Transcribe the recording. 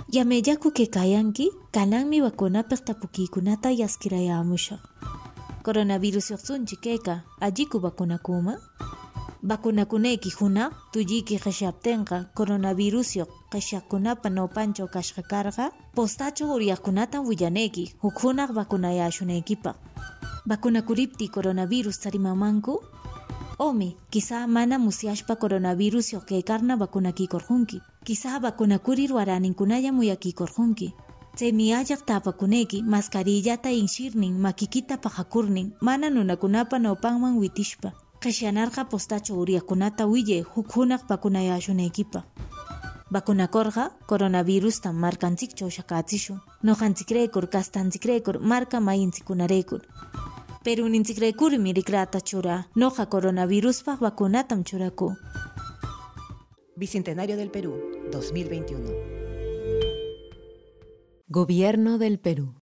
Yamellaku que kayanki, kananmi wakunapik tapukikunata yaskirayamushaq. Coronavirus yuqsunchi kayka, alliku vakunakuma? Vakunakunayki hunaq tulliyki qhishaptinqa coronavirus yuq qhishaqkunapa nopanchaw kashqa karqa, postachaw uryaqkunatan willanayki huk hunaq vakunayashunaykipaq. Vakunakuripti coronavirus tarimamanku? Omi, quizá mana musyashpa coronavirus yuq kaykarna vakunakikurqunki. Quizá vakunakurir waraninkunalla muyakikurqunki. Chaymi allaq tapakunayki mascarillata inshirnin makikita pahakurnin mana nunakunapa nopanman witishpa. Qhishyanarqa postachaw uryaqkunata willay huk hunaq vakunayashunaykipaq. Vakunakurqa coronavirustan markanchikchaw shaqachishun. Nuqanchikraykur kastanchikraykur marka mayinchikkunaraykur. Peruninchikraykurmi rikrata chura. Nuqa coronaviruspaq vacunatam churaku. Bicentenario del Perú, 2021. Gobierno del Perú.